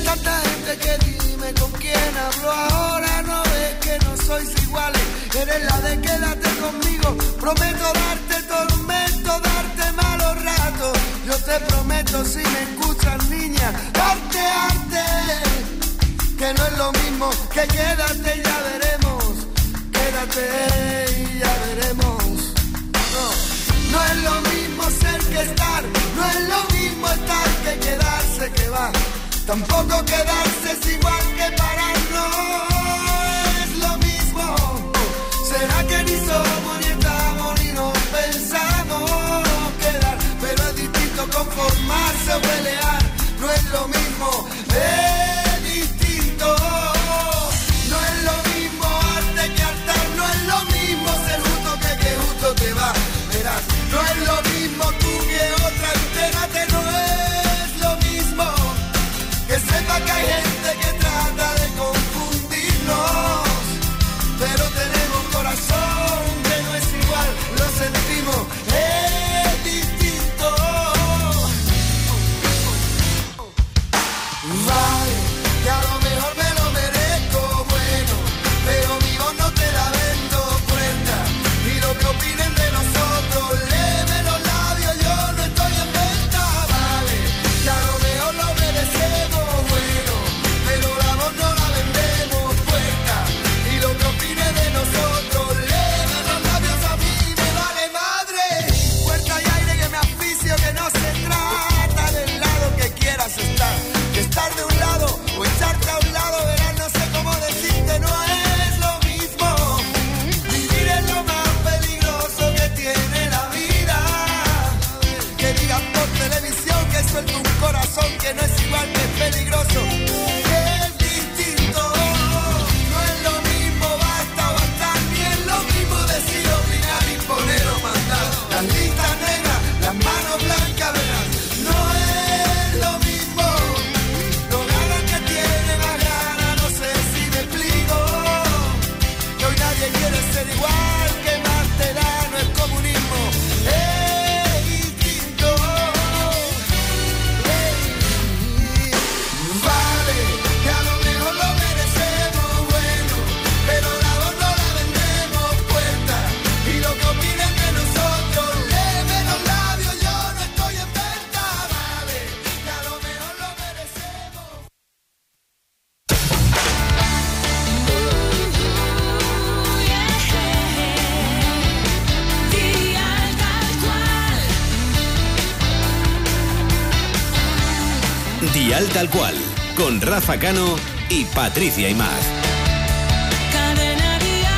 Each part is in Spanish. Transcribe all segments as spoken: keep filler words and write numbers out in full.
tanta gente que dime con quién hablo ahora, no ves que no sois iguales, eres la de quédate conmigo, prometo darte tormento, darte malos ratos, yo te prometo si me escuchas niña, darte arte, que no es lo mismo que quédate y ya veremos, quédate y ya veremos, no, no es lo mismo ser que estar, no es lo mismo estar que quedarse que va, tampoco quedarse es igual que parar, no es lo mismo, será que ni somos ni estamos ni nos pensamos quedar, pero es distinto conformarse o pelear, no es lo mismo, es distinto, no es lo mismo arte que hartar, no es lo mismo ser justo que que justo te va, verás, no es lo mismo tú que otra, entérate, no es lo mismo, que sepa que hay gente que trata de confundirnos, pero tenemos corazón que no es igual, lo sentimos, es distinto. Vale, que a lo mejor me lo merezco, bueno, pero mi voz no te la vendo puerta, y lo que opinen de nosotros, léeme los labios, yo no estoy en venta, vale, que a lo mejor lo merecemos, bueno, pero la voz no la vendemos puerta, y lo que opinen de nosotros, léeme los labios, a mí me vale madre, puerta y aire que me asfixio, que no se trata del lado que quieras estar, que estar de un lado o echarte a un lado, verás, no sé cómo decirte, no es lo mismo, vivir es lo más peligroso que tiene la vida, que digan por televisión que suelto un corazón que no es igual, que es peligroso, que es distinto, no es lo mismo, basta o bastar, ni es lo mismo decir, obligar, imponer o mandar, las listas negras, las manos blancas, verás, no es lo mismo, no ganan que tiene la gana, no sé si me explico, que hoy nadie quiere ser igual, que más te da, no es comunismo, es distinto, vale, que a lo mejor lo merecemos, bueno, pero la voz no la vendemos puerta, y lo que opinen de nosotros, léeme los labios, yo no estoy en venta, vale, que a lo mejor lo merecemos. Dial Tal Cual, con Rafa Cano y Patricia Imaz. Cadena Dial.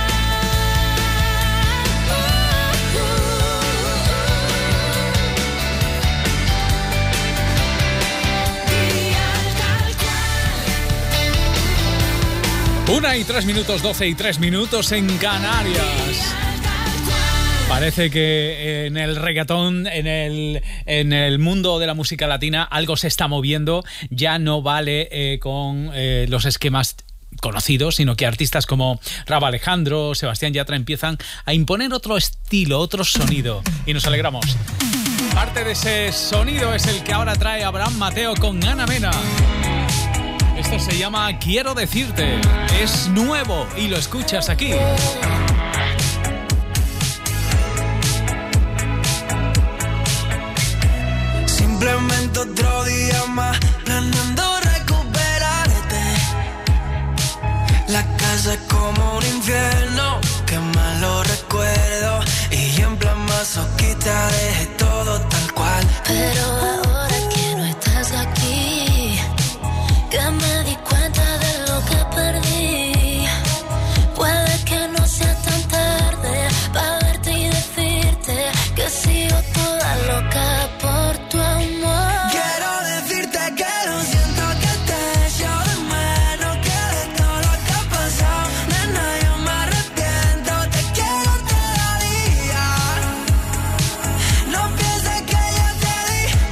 Dial Tal Cual. Una y tres minutos, doce y tres minutos en Canarias. Parece que en el reggaetón, en el, en el mundo de la música latina, algo se está moviendo. Ya no vale eh, con eh, los esquemas conocidos, sino que artistas como Rauw Alejandro, Sebastián Yatra empiezan a imponer otro estilo, otro sonido. Y nos alegramos. Parte de ese sonido es el que ahora trae Abraham Mateo con Ana Mena. Esto se llama Quiero Decirte. Es nuevo y lo escuchas aquí. Simplemente otro día más, planeando recuperarte. La casa es como un infierno, qué malo recuerdo. Y en plan masoquista dejé todo tal cual. Pero ahora que no estás aquí, que me di cuenta de lo que perdí. Puede que no sea tan tarde para verte y decirte que sigo toda loca por tu amor. Quiero decirte que lo siento, que te echo de menos, que de todo lo que ha pasado, nena, yo me arrepiento, te quiero todavía. No pienses que yo te di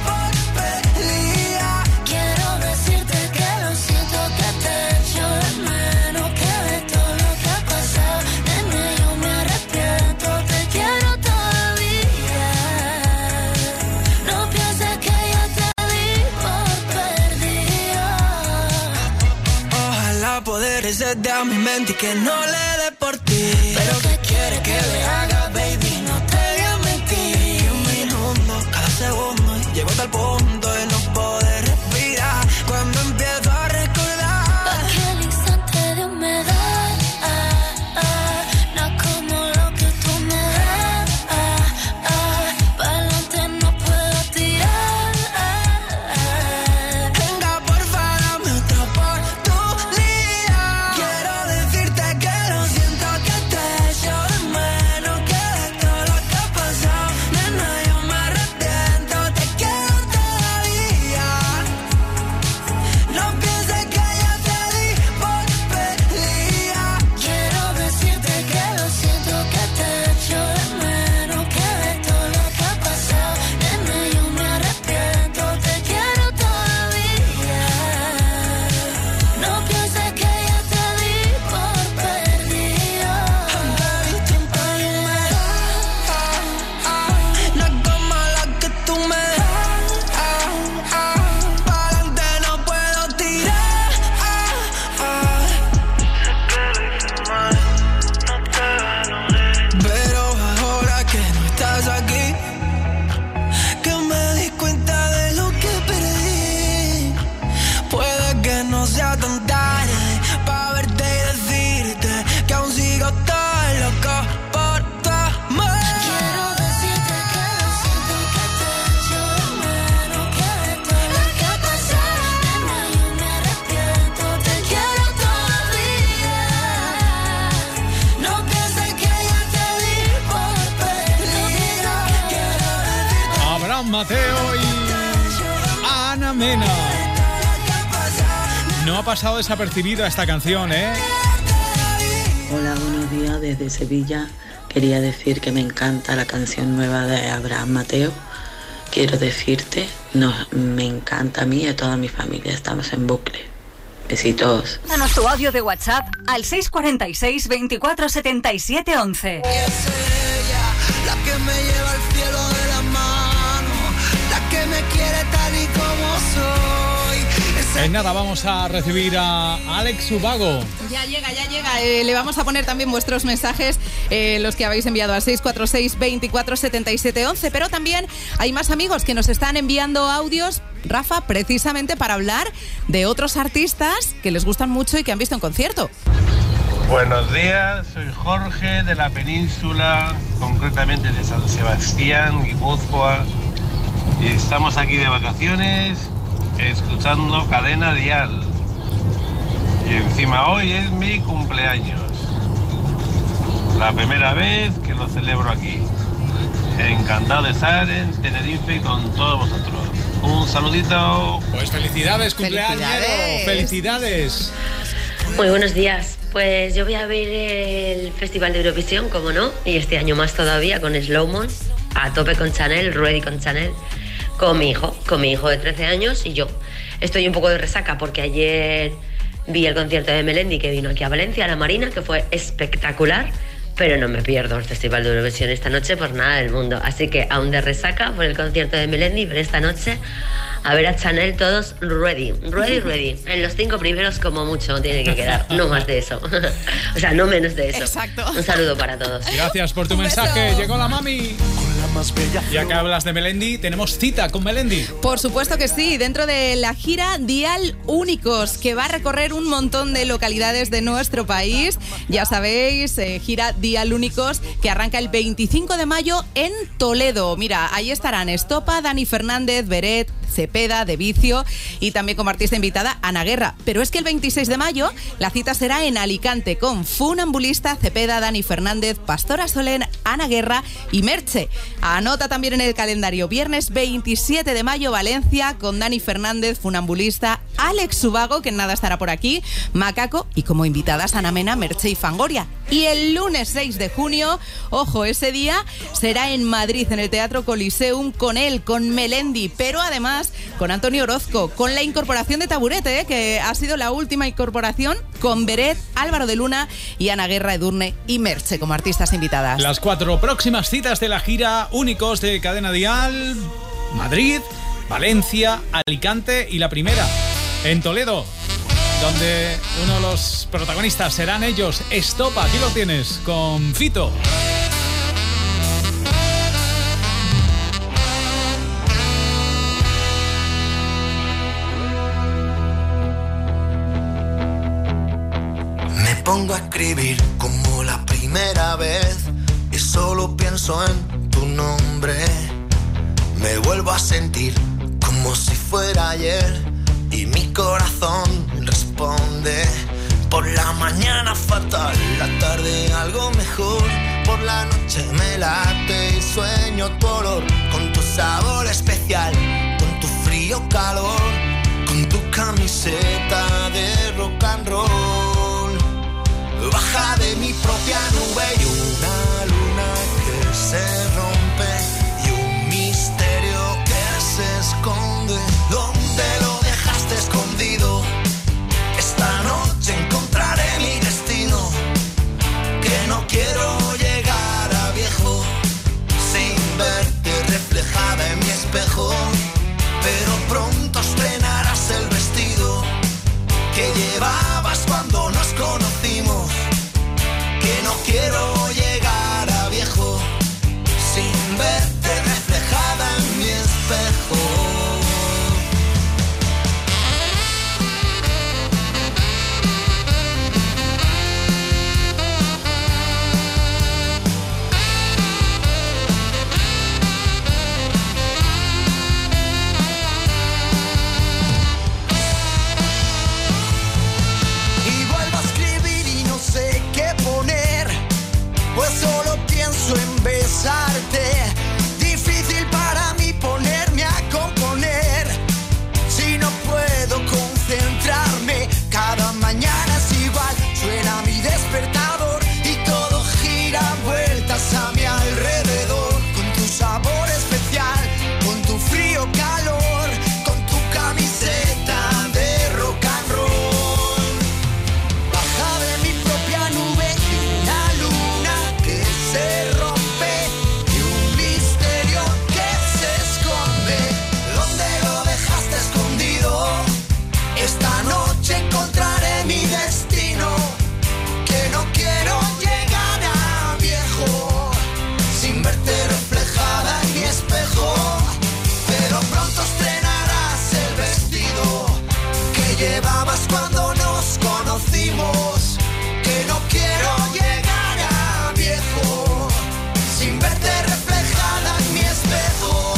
que se dé a mi mente y que no le dé por ti. Pero ¿qué quieres que le haga, baby? No te voy a mentir. Un minuto, cada segundo, llego hasta el punto de no poder respirar. Cuando empiezo a recordar aquel instante de humedad, ah, ah, no como lo que tú me das, ah, ah, pa'lante no puedo tirar, ah, ah. Venga, porfa, dame otra oportunidad. Quiero decirte que lo siento, que te echo de menos, que de todo lo que ha pasado, nena, yo me arrepiento, te quiero todavía. No pienses que ya te di por perdida. Quiero decirte que lo siento, que te echo de menos, que de todo lo que ha pasado, nena, yo me arrepiento, te quiero todavía. No pienses que ya te di por perdida. No es como la que tú me das. Pa'lante no puedo tirar. Pero ahora que no estás aquí, que me di cuenta de lo que perdí. Puede que no sea tan tarde pa' verte y decirte que aún sigo tan loco por tu amor. Quiero decirte que lo siento, que te echo de menos, que de todo lo que ha pasado, nena, yo me arrepiento, te quiero todavía. No pienses que ya te di por perdida. Abraham Mateo y Ana Mena. No ha pasado desapercibida esta canción, ¿eh? Hola, buenos días desde Sevilla. Quería decir que me encanta la canción nueva de Abraham Mateo. Quiero decirte, no, me encanta a mí y a toda mi familia. Estamos en bucle. Besitos. Danos tu audio de WhatsApp al seis cuatro seis, veinticuatro, setenta y siete, once. Es ella la que me lleva al cielo de la mano, la que me quiere tal y como soy. En nada, vamos a recibir a Alex Ubago. Ya llega, ya llega. Eh, le vamos a poner también vuestros mensajes, eh, los que habéis enviado al seis cuatro seis, veinticuatro, setenta y siete, once. Pero también hay más amigos que nos están enviando audios, Rafa, precisamente para hablar de otros artistas que les gustan mucho y que han visto en concierto. Buenos días, soy Jorge de la península, concretamente de San Sebastián, Guipúzcoa, y estamos aquí de vacaciones escuchando Cadena Dial. Y encima hoy es mi cumpleaños, la primera vez que lo celebro aquí. Encantado de estar en Tenerife con todos vosotros. Un saludito. Pues felicidades, cumpleaños. Felicidades. Felicidades. Muy buenos días. Pues yo voy a ver el Festival de Eurovisión, como no, y este año más todavía con Slowmon, a tope con Chanel, ready con Chanel, con mi hijo, con mi hijo de trece años y yo. Estoy un poco de resaca porque ayer vi el concierto de Melendi que vino aquí a Valencia, a la Marina, que fue espectacular, pero no me pierdo el Festival de Eurovisión esta noche por nada del mundo. Así que aún de resaca por el concierto de Melendi, pero esta noche a ver a Chanel todos ready, ready, ready. En los cinco primeros como mucho tiene que quedar, no más de eso. O sea, no menos de eso. Exacto. Un saludo para todos. Gracias por tu Un mensaje. beso. Llegó la mami. Ya que hablas de Melendi, tenemos cita con Melendi. Por supuesto que sí, dentro de la gira Dial Únicos, que va a recorrer un montón de localidades de nuestro país. Ya sabéis, eh, gira Dial Únicos, que arranca el veinticinco de mayo en Toledo. Mira, ahí estarán Estopa, Dani Fernández, Beret, Cepeda, De Vicio y también como artista invitada Ana Guerra. Pero es que el veintiséis de mayo la cita será en Alicante con Funambulista, Cepeda, Dani Fernández, Pastora Solén, Ana Guerra y Merche. Anota también en el calendario viernes veintisiete de mayo Valencia con Dani Fernández, Funambulista, Alex Ubago, que en nada estará por aquí, Macaco y como invitadas Ana Mena, Merche y Fangoria. Y el lunes seis de junio, ojo, ese día será en Madrid, en el Teatro Coliseum, con él, con Melendi, pero además con Antonio Orozco, con la incorporación de Taburete, ¿eh? Que ha sido la última incorporación, con Beret, Álvaro de Luna y Ana Guerra, Edurne y Merche como artistas invitadas. Las cuatro próximas citas de la gira Únicos de Cadena Dial: Madrid, Valencia, Alicante y la primera en Toledo. donde uno de los protagonistas serán ellos. Estopa, aquí lo tienes, con Fito. Me pongo a escribir como la primera vez y solo pienso en tu nombre. Me vuelvo a sentir como si fuera ayer y mi corazón responde. Por la mañana fatal, la tarde algo mejor. Por la noche me late y sueño tu olor, con tu sabor especial, con tu frío calor, con tu camiseta de rock and roll. Baja de mi propia nube y una luna que se rompe y un misterio que se esconde. ¿Dónde lo dejaste escondido? Esta noche encontraré mi destino, que no quiero llegar a viejo sin verte reflejada en mi espejo. Pero pronto estrenarás el vestido que llevabas cuando nos conocimos, que no quiero llegar a viejo sin verte reflejada en mi espejo. Pues solo pienso en besarte. Difícil para mí ponerme a componer si no puedo concentrarme. Cada mañana es igual, suena mi despertador y todo gira vueltas a mi alrededor. Con tu sabor especial, con tu frío calor, con tu camiseta de rock and roll. Baja de mi propia nube y una luna que se rompe y un misterio que se esconde. ¿Dónde lo dejaste escondido? Esta noche encontraré mi destino, que no quiero llegar a viejo sin verte reflejada en mi espejo. Pero pronto estrenarás el vestido que llevabas cuando nos conocimos, que no quiero llegar a viejo sin verte reflejada en mi espejo.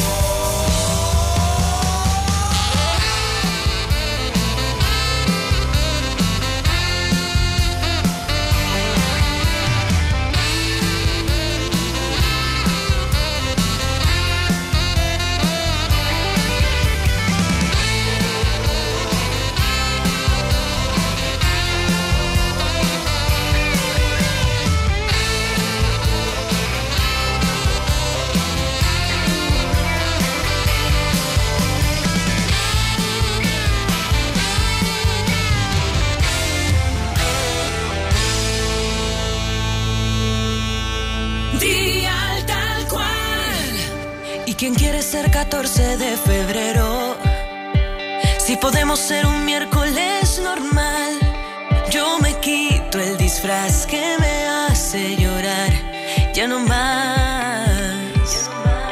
Día tal cual. ¿Y quién quiere ser catorce de febrero? Si podemos ser un miércoles normal. Yo me quito el disfraz que me hace llorar. Ya no más.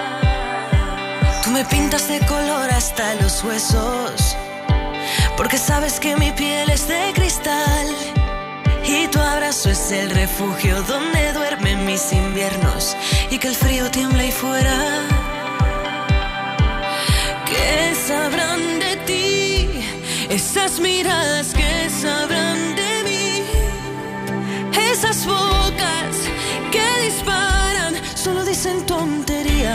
Tú me pintas de color hasta los huesos, porque sabes que mi piel es de cristal. Y tu abrazo es el refugio donde duermen mis inviernos y que el frío tiembla ahí fuera. ¿Qué sabrán de ti? Esas miradas que sabrán de mí. Esas bocas que disparan solo dicen tonterías.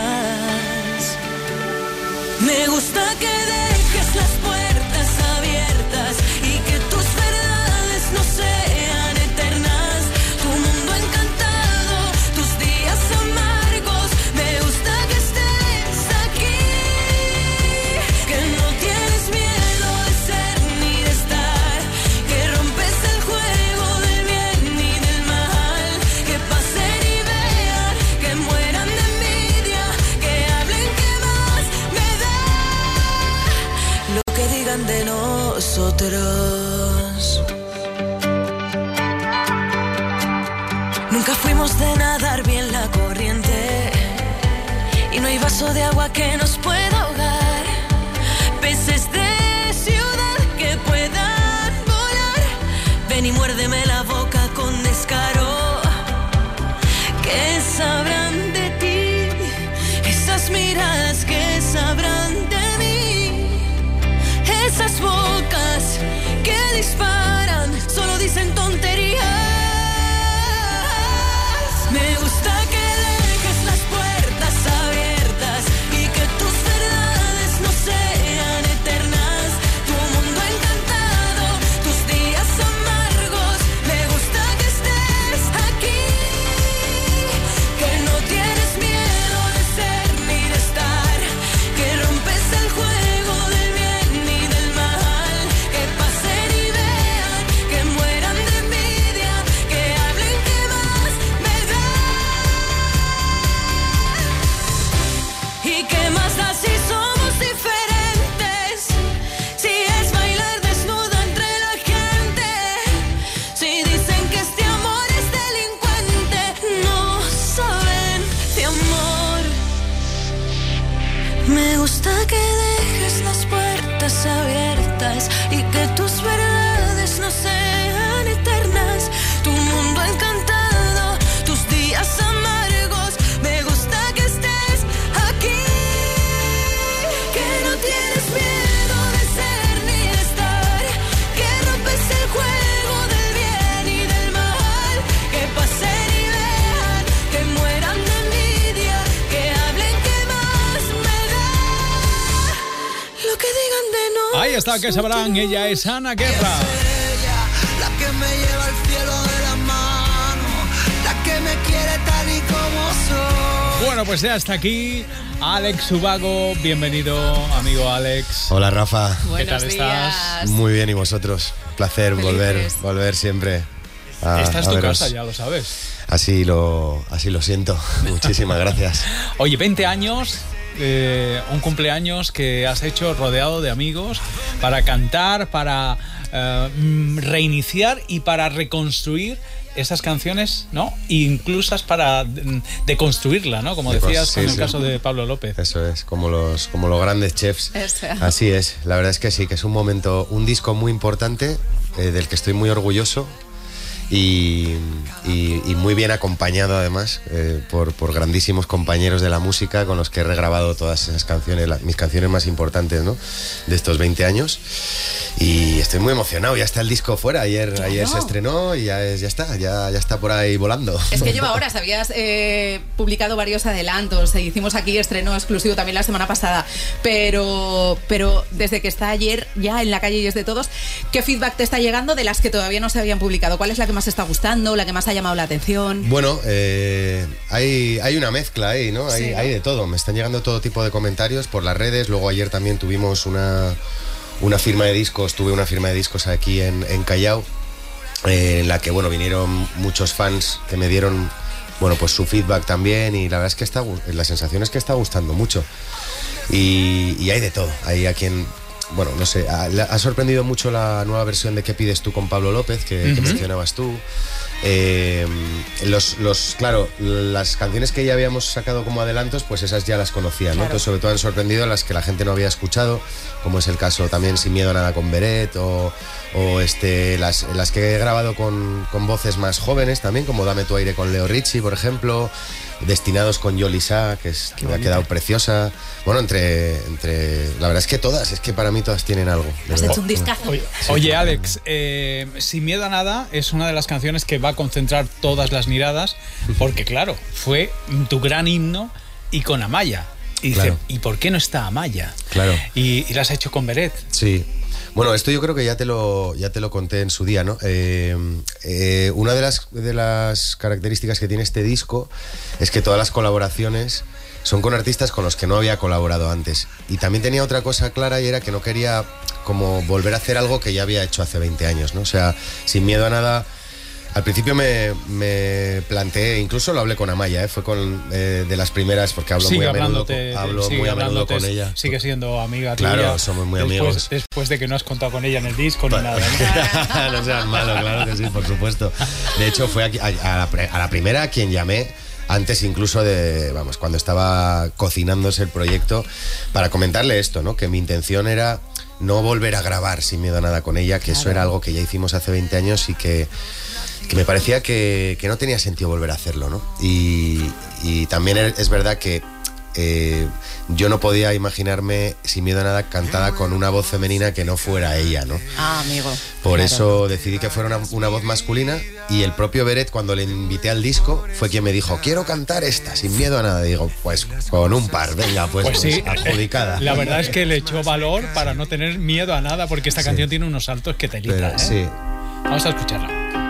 Me gusta que dejes las puertas abiertas y que tus verdades no sean eternas. Tu mundo encantado, tus días amargos. Me gusta que estés aquí, que no tienes miedo de ser ni de estar, que rompes el juego del bien y del mal. Que pasen y vean, que mueran de envidia, que hablen, que más me da. Lo que digan de nosotros nosotros. Nunca fuimos de nadar bien la corriente y no hay vaso de agua que nos pueda ahogar. Peces de ciudad que puedan volar, ven y muérdeme la boca con descaro. ¿Qué sabrán de ti? Esas miradas que sabrán de mí. Esas bocas que disparan solo dicen tonterías. Me gusta que dejes las puertas abiertas y que tus verdades no sean eternas. Tu mundo encantado, tus días amargos. Me gusta que estés aquí, que no tienes miedo de ser ni de estar, que rompes el juego del bien y del mal, que pasen y vean, que mueran de envidia, que hablen que más me da. ¿Y qué más da si somos diferentes? Si es bailar desnuda entre la gente, si dicen que este amor es delincuente, no saben de amor. Me gusta que dejes las puertas abiertas y que tus verdades no sean eternas. Tu mundo encantado, tus días amargos. Me gusta que estés aquí, que no tienes miedo de ser ni de estar, que rompes el juego del bien y del mal, que pasen y vean, que mueran de envidia, que hablen que más me da, lo que digan de nosotros. Ahí está, que sabrán, ella es Ana Guerra. La que me lleva al cielo de la mano, la que me quiere tal y como soy. Bueno, pues ya está aquí Alex Ubago. Bienvenido, amigo Alex. Hola, Rafa. ¿Qué Buenos tal días. estás? Muy bien, y vosotros. Placer Felices. volver, volver siempre. a- Esta es a tu veros. casa, ya lo sabes. Así lo, así lo siento. Muchísimas gracias. Oye, veinte años, eh, un cumpleaños que has hecho rodeado de amigos para cantar, para eh, mm, reiniciar y para reconstruir esas canciones, ¿no? Inclusas para mm, deconstruirla, ¿no? Como De cos- decías sí, con el sí. caso de Pablo López. Eso es, como los, como los grandes chefs. Eso. Así es, la verdad es que sí, que es un momento, un disco muy importante, eh, del que estoy muy orgulloso. Y, y- y muy bien acompañado además eh, por, por grandísimos compañeros de la música con los que he regrabado todas esas canciones, la- mis canciones más importantes, ¿no? De estos veinte años. Y estoy muy emocionado, ya está el disco fuera, ayer, Claro. ayer se estrenó y ya, es- ya está, ya, ya está por ahí volando. Es que lleva horas, habías eh, publicado varios adelantos, e hicimos aquí estreno exclusivo también la semana pasada, pero, pero desde que está ayer ya en la calle y es de todos, ¿qué feedback te está llegando de las que todavía no se habían publicado? ¿Cuál es la que más te está gustando, la que más ha llamado la atención? Bueno, eh, hay, hay una mezcla ahí, ¿no? Hay, Sí, ¿no? hay de todo. Me están llegando todo tipo de comentarios por las redes. Luego ayer también tuvimos una, una firma de discos, tuve una firma de discos aquí en, en Callao, eh, en la que, bueno, vinieron muchos fans que me dieron, bueno, pues su feedback también, y la verdad es que está, gu- la sensación es que está gustando mucho. Y, y hay de todo. Hay a quien... Bueno, no sé, ha, le ha sorprendido mucho la nueva versión de ¿Qué pides tú con Pablo López? Que, que Ujú. mencionabas tú. Eh, los, los, claro, las canciones que ya habíamos sacado como adelantos, pues esas ya las conocía, ¿no? Claro. Entonces, sobre todo han sorprendido las que la gente no había escuchado, como es el caso también Sin miedo a nada con Beret, o, o este, las, las que he grabado con, con voces más jóvenes también, como Dame tu aire con Leo Richie, por ejemplo. Destinados con Yolisa, que, es, que me ha quedado preciosa. Bueno, entre, entre. La verdad es que todas, es que para mí todas tienen algo. de Has verdad. hecho un discazo. Oye, oye, Alex, eh, Sin miedo a nada es una de las canciones que va a concentrar todas las miradas, porque claro, fue tu gran himno y con Amaya. Y dice, Claro. ¿y por qué no está Amaya? Claro. Y, y la has hecho con Beret. Sí. Bueno, esto yo creo que ya te lo, ya te lo conté en su día, ¿no? Eh, eh, una de las, de las características que tiene este disco es que todas las colaboraciones son con artistas con los que no había colaborado antes. Y también tenía otra cosa clara, y era que no quería como volver a hacer algo que ya había hecho hace veinte años, ¿no? O sea, Sin miedo a nada Al principio me, me planteé, incluso lo hablé con Amaya, ¿eh? Fue con eh, de las primeras, porque hablo sigue muy a menudo, hablándote, hablo sigue muy a menudo hablándote, con ella. Sigue siendo amiga Claro, tuya. somos muy después, amigos. Después de que no has contado con ella en el disco ni nada. ¿no? No seas malo, claro que sí, por supuesto. De hecho, fue aquí, a, a, la, a la primera a quien llamé, antes incluso de, vamos, cuando estaba cocinándose el proyecto, para comentarle esto, ¿no? Que mi intención era no volver a grabar Sin Miedo a Nada con ella, que claro. Eso era algo que ya hicimos hace veinte años y que, que me parecía que, que no tenía sentido volver a hacerlo, ¿no? Y, y también es verdad que eh, yo no podía imaginarme Sin Miedo a Nada cantada con una voz femenina que no fuera ella, ¿no? Ah, amigo. Por claro. eso decidí que fuera una, una voz masculina, y el propio Beret, cuando le invité al disco, fue quien me dijo, quiero cantar esta, Sin Miedo a Nada. Digo, pues con un par, venga, pues, pues sí, pues, adjudicada. La verdad es que le echó valor para no tener miedo a nada, porque esta sí. canción tiene unos saltos que te lita, ¿eh? Sí. Vamos a escucharla.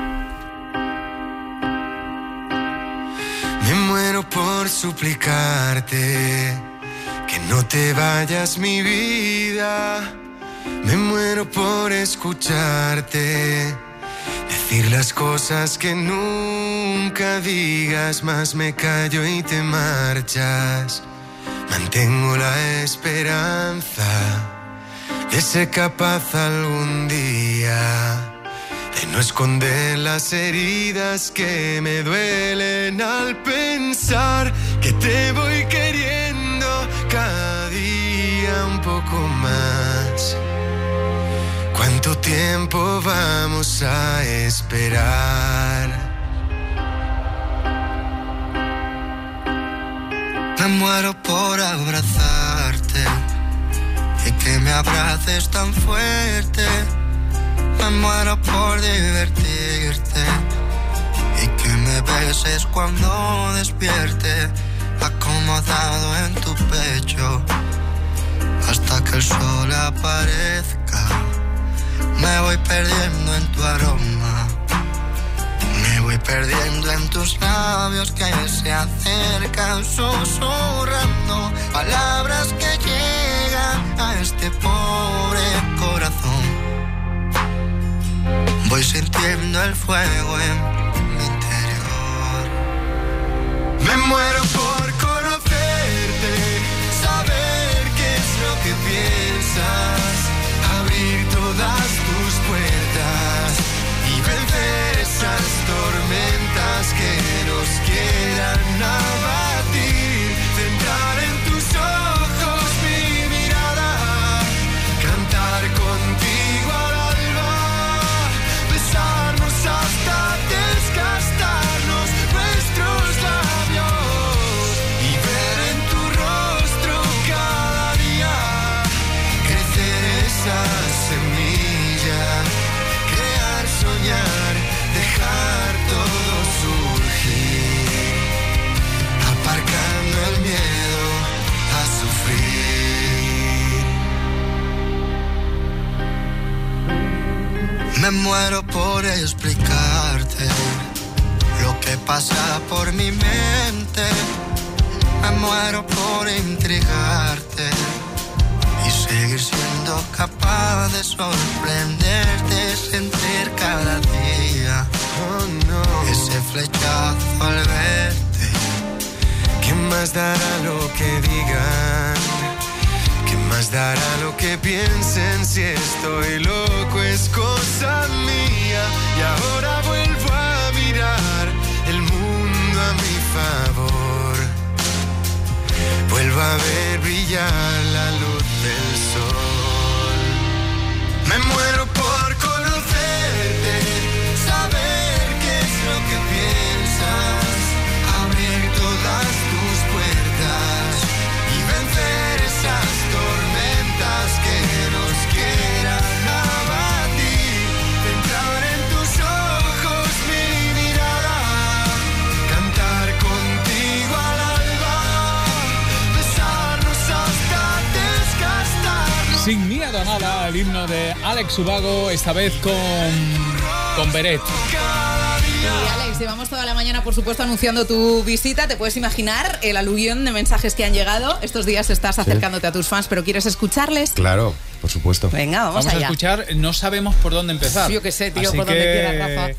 Me muero por suplicarte que no te vayas, mi vida. Me muero por escucharte decir las cosas que nunca digas, más me callo y te marchas. Mantengo la esperanza de ser capaz algún día de no esconder las heridas que me duelen al pensar que te voy queriendo cada día un poco más. ¿Cuánto tiempo vamos a esperar? Me muero por abrazarte y que me abraces tan fuerte. Me muero por divertirte y que me beses cuando despierte, acomodado en tu pecho hasta que el sol aparezca. Me voy perdiendo en tu aroma, me voy perdiendo en tus labios que se acercan susurrando palabras que llegan a este pobre corazón. Voy sintiendo el fuego en mi interior. Me muero por conocerte, saber qué es lo que piensas, abrir todas tus puertas y vencer esas tormentas que nos quieran abatir. Centrar en tus ojos mi mirada, cantar contigo al alba, besarnos hasta desgastarnos nuestros labios y ver en tu rostro cada día crecer esa semilla, crear, soñar, dejar todo surgir, aparcando el miedo a sufrir. Me muero por explicarte lo que pasa por mi mente. Me muero por intrigarte y seguir siendo capaz de sorprenderte, sentir cada día oh, no. ese flechazo al verte. ¿Quién más dará lo que digan? ¿Quién más dará lo que piensen? Si estoy loco es cosa mía. Y ahora vuelvo a mirar el mundo a mi favor. Vuelvo a ver brillar la luz del sol. Me muero por conocerte, saber qué es lo que piensas, abrir todas tus puertas y vencer esas tormentas que nos quieran abatir. Entrar en tus ojos mi mirada, cantar contigo al alba, besarnos hasta desgastarnos. Sin Miedo a Nada, el himno de Alex Ubago, esta vez con, con Beret. Y Alex, llevamos toda la mañana, por supuesto, anunciando tu visita. Te puedes imaginar el aluvión de mensajes que han llegado. Estos días estás acercándote sí. a tus fans, pero ¿quieres escucharles? Claro, por supuesto. Venga, vamos, vamos allá. a escuchar, no sabemos por dónde empezar. Yo qué sé, tío, Así por que... donde quieras, Rafa. A ver.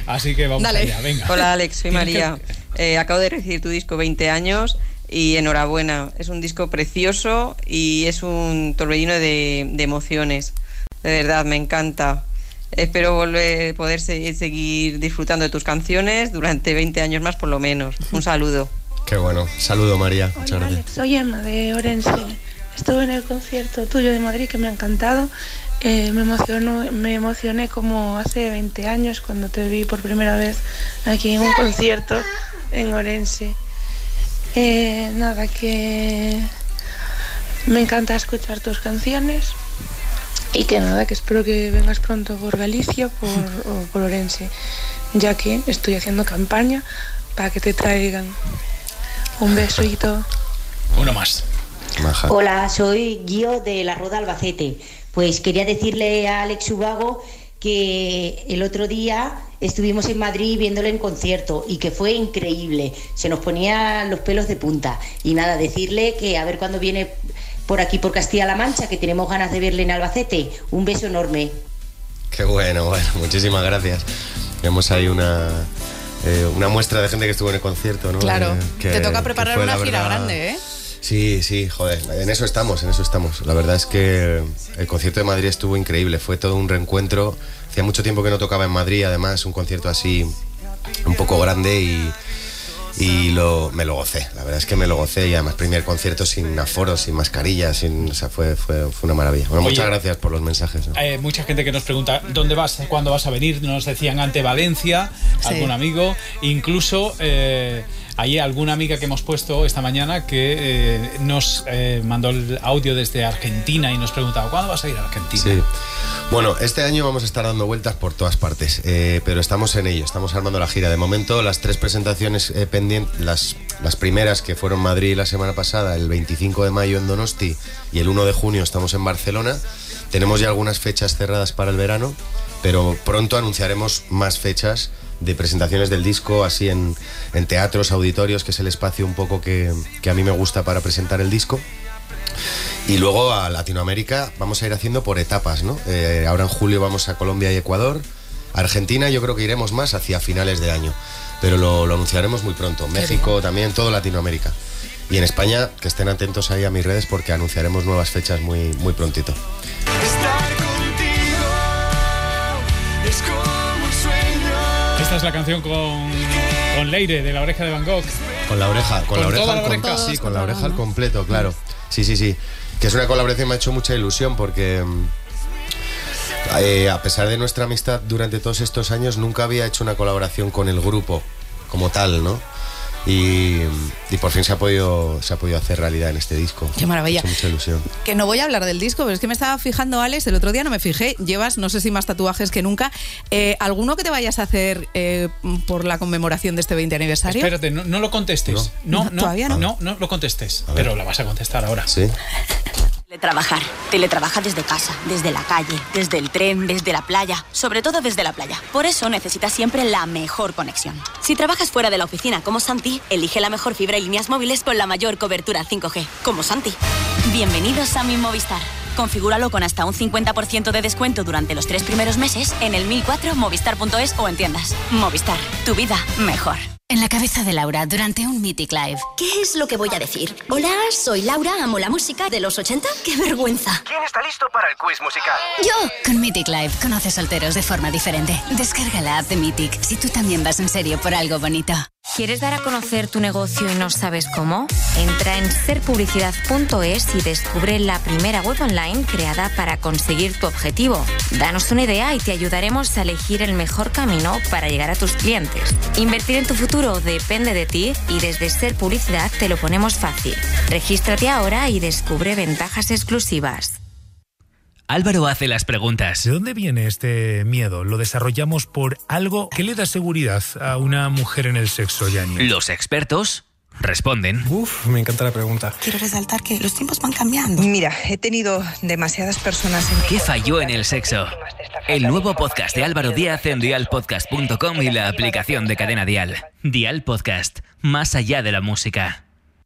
Así que vamos Dale. allá, venga. Hola Alex, soy María. Eh, acabo de recibir tu disco veinte años y enhorabuena. Es un disco precioso y es un torbellino de, de emociones. De verdad, me encanta. Espero volver poder se- seguir disfrutando de tus canciones durante veinte años más por lo menos. Un saludo. Qué bueno. Saludo, María. Muchas Hola gracias. Alex, soy Emma de Orense. Estuve en el concierto tuyo de Madrid que me ha encantado. Eh, me emocionó, me emocioné como hace veinte años cuando te vi por primera vez aquí en un concierto en Orense. Eh, nada, que me encanta escuchar tus canciones y que nada, que espero que vengas pronto por Galicia por, o por Orense, ya que estoy haciendo campaña para que te traigan. Un besito. Uno más. Maja. Hola, soy Guío de la Roda Albacete. Pues quería decirle a Alex Ubago que el otro día estuvimos en Madrid viéndole en concierto y que fue increíble. Se nos ponían los pelos de punta. Y nada, decirle que a ver cuándo viene por aquí, por Castilla-La Mancha, que tenemos ganas de verle en Albacete. Un beso enorme. Qué bueno, bueno, muchísimas gracias. Vemos ahí una, eh, una muestra de gente que estuvo en el concierto, ¿no? Claro, Eh, que- te toca que preparar fue, una la gira verdad, grande, ¿eh? Sí, sí, joder, en eso estamos, en eso estamos. La verdad es que el concierto de Madrid estuvo increíble, fue todo un reencuentro. Hacía mucho tiempo que no tocaba en Madrid, además, un concierto así un poco grande y, y lo, me lo gocé. La verdad es que me lo gocé y además primer concierto sin aforo, sin mascarilla, sin, o sea, fue, fue, fue una maravilla. Bueno, Oye, muchas gracias por los mensajes, ¿no? Eh, mucha gente que nos pregunta dónde vas, cuándo vas a venir. Nos decían ante Valencia, Sí. algún amigo, incluso eh, hay alguna amiga que hemos puesto esta mañana que eh, nos eh, mandó el audio desde Argentina y nos preguntaba ¿cuándo vas a ir a Argentina? Sí. Bueno, este año vamos a estar dando vueltas por todas partes, eh, pero estamos en ello, estamos armando la gira. De momento, las tres presentaciones eh, pendientes, las, las primeras que fueron Madrid la semana pasada, el veinticinco de mayo en Donosti y el uno de junio estamos en Barcelona. Tenemos ya algunas fechas cerradas para el verano, pero pronto anunciaremos más fechas de presentaciones del disco, así en, en teatros, auditorios, que es el espacio un poco que, que a mí me gusta para presentar el disco. Y luego a Latinoamérica vamos a ir haciendo por etapas, ¿no? Eh, ahora en julio vamos a Colombia y Ecuador. Argentina yo creo que iremos más hacia finales de año, pero lo, lo anunciaremos muy pronto. México también, todo Latinoamérica. Y en España, que estén atentos ahí a mis redes porque anunciaremos nuevas fechas muy, muy prontito. Estar contigo es como un sueño. Esta es la canción con, con Leire, de La Oreja de Van Gogh. Con la oreja, con, Con la oreja, toda la al com- oreja. sí, con la oreja al completo, claro. Sí, sí, sí. Que es una colaboración que me ha hecho mucha ilusión porque mm, eh, a pesar de nuestra amistad durante todos estos años nunca había hecho una colaboración con el grupo como tal, ¿no? Y, y por fin se ha podido se ha podido hacer realidad en este disco. Qué maravilla. Me ha hecho mucha ilusión. Que no voy a hablar del disco, pero es que me estaba fijando, Alex, el otro día no me fijé, llevas no sé si más tatuajes que nunca. Eh, ¿Alguno que te vayas a hacer eh, por la conmemoración de este veinte aniversario? Espérate, no, no lo contestes. No, no, ¿Todavía no? No, no lo contestes, pero la vas a contestar ahora. Sí. Teletrabajar. Teletrabaja desde casa, desde la calle, desde el tren, desde la playa, sobre todo desde la playa. Por eso necesitas siempre la mejor conexión. Si trabajas fuera de la oficina como Santi, elige la mejor fibra y líneas móviles con la mayor cobertura cinco G, como Santi. Bienvenidos a Mi Movistar. Configúralo con hasta un cincuenta por ciento de descuento durante los tres primeros meses en el mil cuatro movistar punto es o en tiendas. Movistar, tu vida mejor. En la cabeza de Laura durante un Mythic Live. ¿Qué es lo que voy a decir? Hola, soy Laura, amo la música de los ochenta. ¡Qué vergüenza! ¿Quién está listo para el quiz musical? ¡Yo! Con Mythic Live conoce solteros de forma diferente. Descarga la app de Mythic si tú también vas en serio por algo bonito. ¿Quieres dar a conocer tu negocio y no sabes cómo? Entra en ser publicidad punto es y descubre la primera web online creada para conseguir tu objetivo. Danos una idea y te ayudaremos a elegir el mejor camino para llegar a tus clientes. Invertir en tu futuro depende de ti y desde Ser Publicidad te lo ponemos fácil. Regístrate ahora y descubre ventajas exclusivas. Álvaro hace las preguntas. ¿De dónde viene este miedo? ¿Lo desarrollamos por algo que le da seguridad a una mujer en el sexo, Yani? Los expertos responden. Uf, me encanta la pregunta. Quiero resaltar que los tiempos van cambiando. Mira, he tenido demasiadas personas en... ¿Qué falló en el sexo? El nuevo podcast de Álvaro Díaz en dial podcast punto com y la aplicación de Cadena Dial. Dial Podcast, más allá de la música.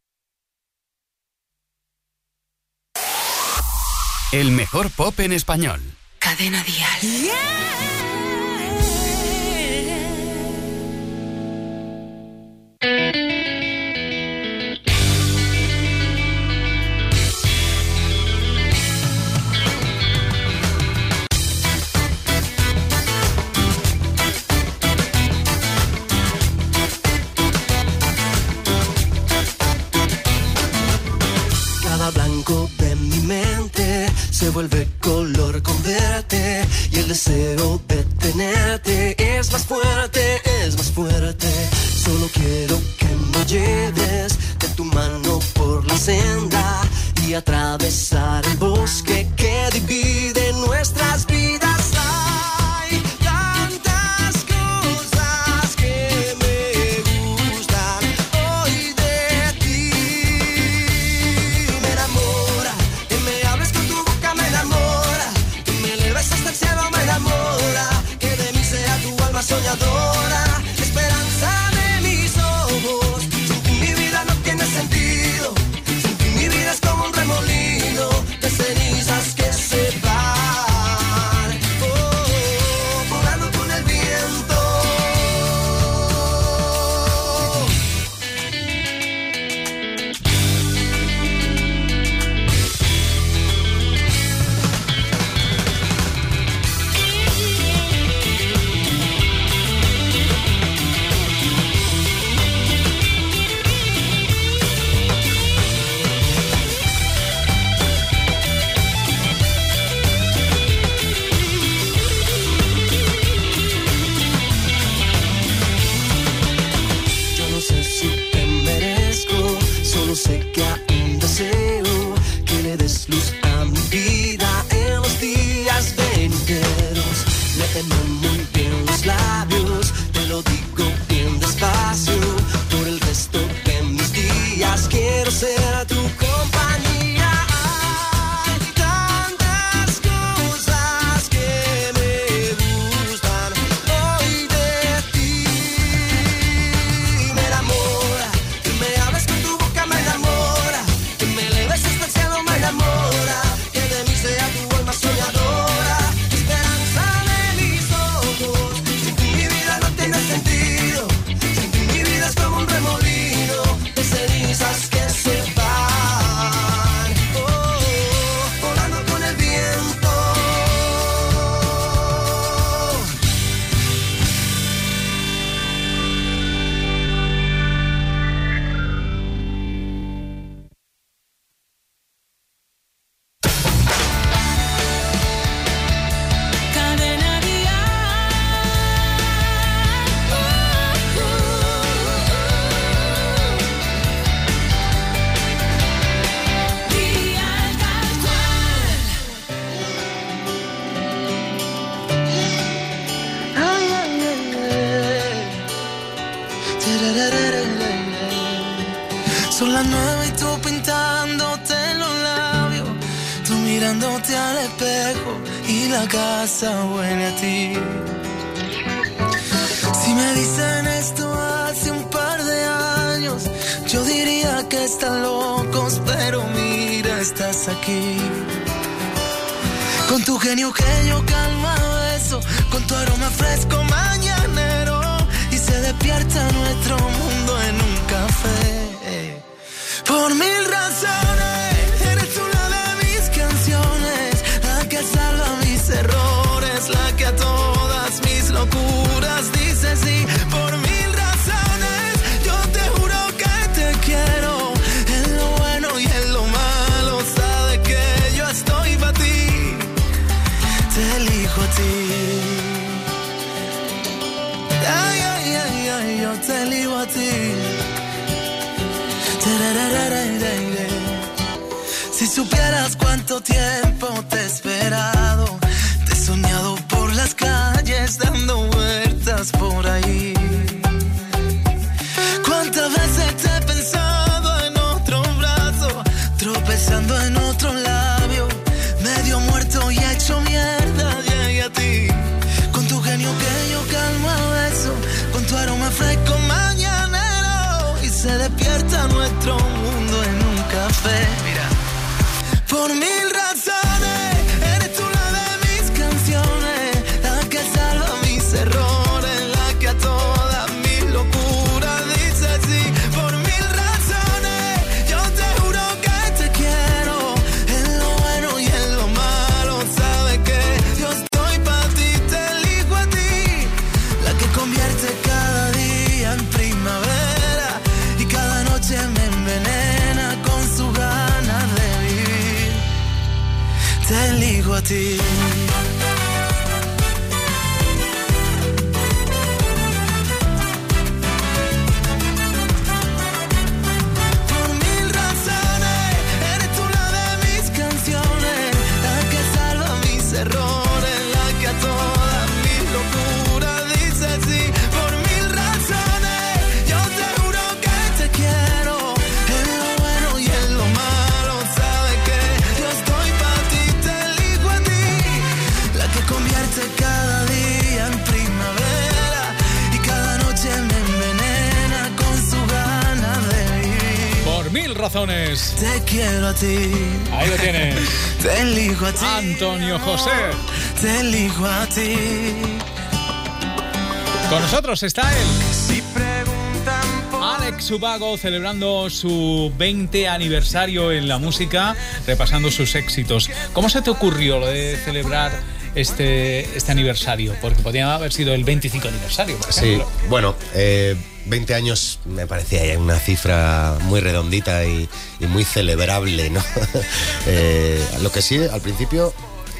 El mejor pop en español. Cadena Dial. vuelve color con verte y el deseo de tenerte es más fuerte, es más fuerte. Solo quiero que me lleves de tu mano por la senda y atravesar el bosque que divide nuestras vidas. Hay tantas cosas que me gustan hoy de ti. Me enamora, que me hables con tu boca me enamora, que me eleves hasta el cielo me enamora, que de mí sea tu alma soñadora, esperanza de mis ojos. Sin ti mi vida no tiene sentido, sin ti mi vida es como un remolino de cenizas que se van, oh, volando con el viento. Yo no sé si te merezco, solo sé que aún deseo que le des luz a mi vida en los días venideros. Léeme muy bien los labios, te lo digo bien despacio, por el resto de mis días quiero ser tu compañía. Hay tantas cosas que me gustan hoy de ti. Me enamora, que me hables con tu boca me enamora, que me eleves hasta el cielo me enamora, que de mí sea tu alma soñadora, esperanza de mis ojos. Sin ti mi vida no tiene sentido, sin ti mi vida es como un remolino de cenizas que se van, oh, volando con el viento. Cadena Dial, tal cual. Ay, ay, ay, ay. Son las nueve y tú pintándote en los labios, tú mirándote al espejo y la casa huele a ti. Si me dicen esto hace un par de años, yo diría que están locos, pero mira, estás aquí. Con tu genio que yo calmo a beso, con tu aroma fresco mañanero, y se despierta nuestro mundo en un café. Por mil razones, eres una de mis canciones, la que salva mis errores, la que a todas mis locuras dice sí. Por mil razones, yo te juro que te quiero, en lo bueno y en lo malo, sabes que yo estoy para ti, te elijo a ti. Ay, ay, ay, ay, yo te elijo a ti. Si supieras cuánto tiempo te he esperado, te he soñado por las calles dando vueltas por ahí. Cuántas veces te he pensado en otro brazo, tropezando en otro labio, medio muerto y hecho mierda, llegué a ti. Con tu genio que yo calmo a beso, con tu aroma fresco mañanero, y se despierta nuestro mundo en un café. Mira. Por mil razones, eres tú la ti. Razones. Te quiero a ti. Ahí lo tienes. Te elijo a ti. Antonio José. Te elijo a ti. Con nosotros está él. Si preguntan por... Alex Ubago, celebrando su veinte aniversario en la música, repasando sus éxitos. ¿Cómo se te ocurrió lo de celebrar este, este aniversario? Porque podría haber sido el veinticinco aniversario, por ejemplo. Sí, bueno, eh, veinte años me parecía una cifra muy redondita y, y muy celebrable, ¿no? eh, lo que sí, al principio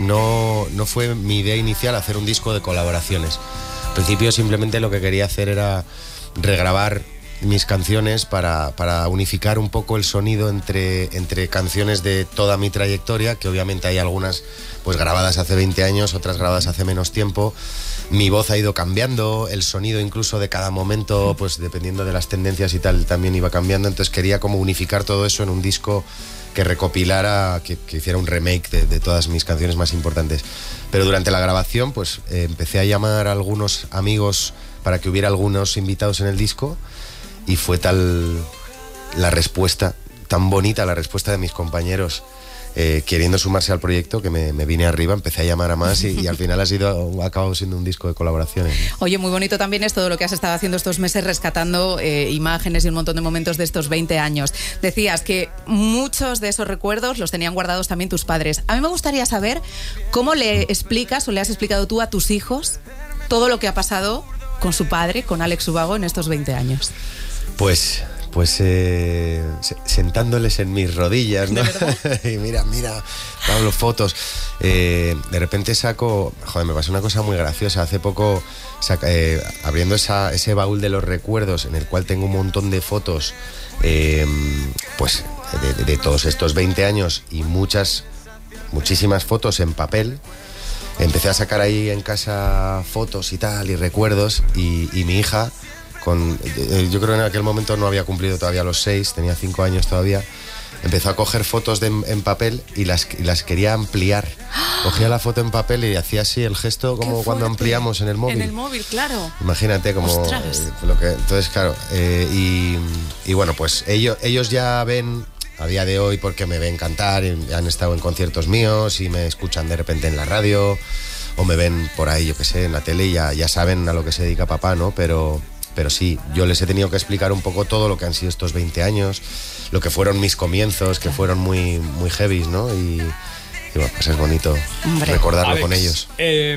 no, no fue mi idea inicial hacer un disco de colaboraciones. Al principio simplemente lo que quería hacer era regrabar mis canciones para, para unificar un poco el sonido entre, entre canciones de toda mi trayectoria, que obviamente hay algunas pues grabadas hace veinte años, otras grabadas hace menos tiempo. Mi voz ha ido cambiando, el sonido incluso de cada momento, pues dependiendo de las tendencias y tal, también iba cambiando. Entonces quería como unificar todo eso en un disco que recopilara, que, que hiciera un remake de, de todas mis canciones más importantes. Pero durante la grabación, pues eh, empecé a llamar a algunos amigos para que hubiera algunos invitados en el disco, y fue tal la respuesta, tan bonita la respuesta de mis compañeros eh, queriendo sumarse al proyecto, que me, me vine arriba, empecé a llamar a más y, y al final ha sido, ha acabado siendo un disco de colaboraciones. Oye, muy bonito también es todo lo que has estado haciendo estos meses, rescatando eh, imágenes y un montón de momentos de estos veinte años. Decías que muchos de esos recuerdos los tenían guardados también tus padres. A mí me gustaría saber cómo le explicas o le has explicado tú a tus hijos todo lo que ha pasado con su padre, con Alex Ubago, en estos veinte años. Pues, pues eh, sentándoles en mis rodillas, ¿no? Y mira, mira, Pablo, fotos. Eh, de repente saco, joder, me pasó una cosa muy graciosa. Hace poco, saca, eh, abriendo esa, ese baúl de los recuerdos, en el cual tengo un montón de fotos, eh, pues, de, de, de todos estos veinte años y muchas, muchísimas fotos en papel. Empecé a sacar ahí en casa fotos y tal, y recuerdos, y, y mi hija, con, yo creo que en aquel momento no había cumplido todavía los seis, tenía cinco años todavía, empezó a coger fotos de, en papel y las, y las quería ampliar. Cogía la foto en papel y hacía así el gesto como cuando ampliamos en el móvil. En el móvil, claro. Imagínate como... Eh, lo que, entonces, claro, eh, y, y bueno, pues ellos, ellos ya ven... A día de hoy, porque me ven cantar, y han estado en conciertos míos y me escuchan de repente en la radio o me ven por ahí, yo qué sé, en la tele, y ya, ya saben a lo que se dedica papá, ¿no? Pero, pero sí, yo les he tenido que explicar un poco todo lo que han sido estos veinte años, lo que fueron mis comienzos, que fueron muy, muy heavies, ¿no? Y, y bueno, pues es bonito Hombre. recordarlo Alex, con ellos. Eh,